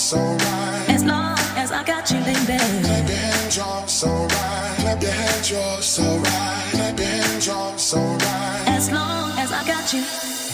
so right. As long as I got you, baby. Clap your hands, you're so right. Clap your hands, you're so right. Clap your hands, you're so right. As long as I got you.